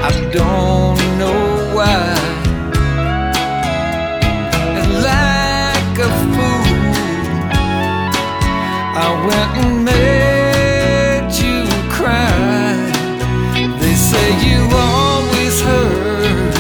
I don't know why. And like a fool, I went and made you cry. They say you always hurt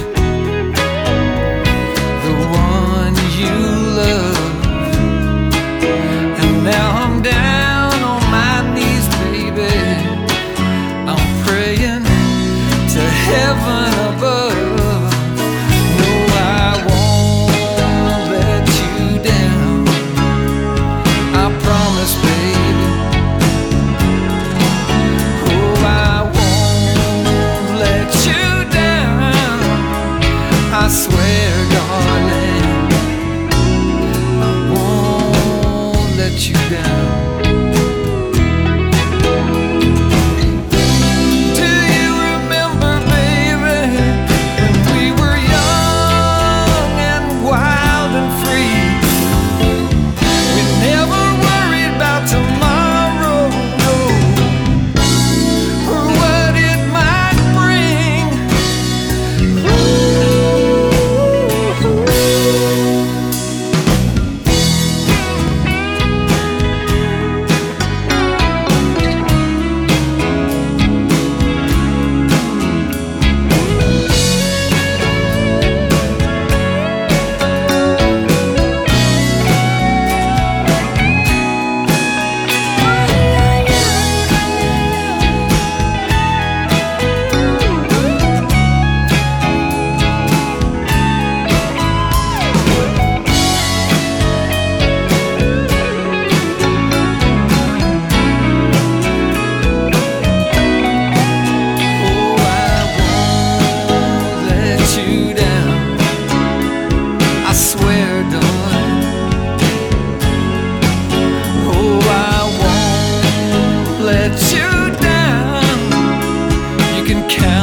the one you love. And now I'm down on my knees, baby. I'm praying to heaven above. No, I won't let you down. I promise, baby. Oh, I won't let you down. I swear, darling, I won't let you down. Do you remember, baby, when we were young and wild and free? We never worried about tomorrow, no, or what it might bring. Let you down. You can count